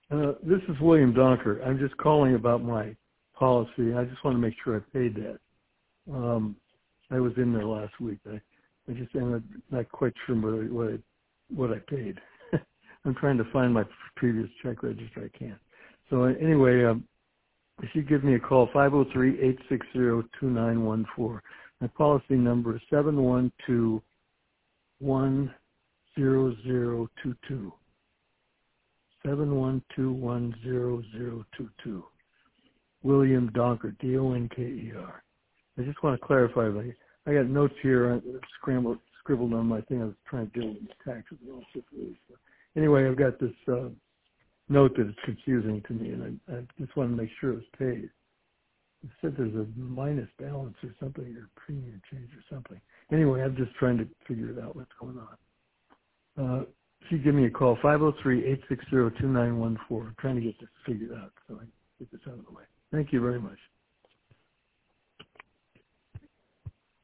This is William Donker. I'm just calling about my policy. I just want to make sure I paid that. I was in there last week. I just am not quite sure what I paid. I'm trying to find my previous check register. I can't. So anyway, if you give me a call, 503-860-2914. My policy number is 712-10022. 712-10022. William Donker, Donker. I just want to clarify. I got notes here scribbled on my thing. I was trying to deal with taxes and all sorts of things. Anyway, I've got this note that it's confusing to me, and I just want to make sure it's paid. It said there's a minus balance or something, or premium change or something. Anyway, I'm just trying to figure it out what's going on. If you give me a call, 503-860-2914. I'm trying to get this figured out so I get this out of the way. Thank you very much.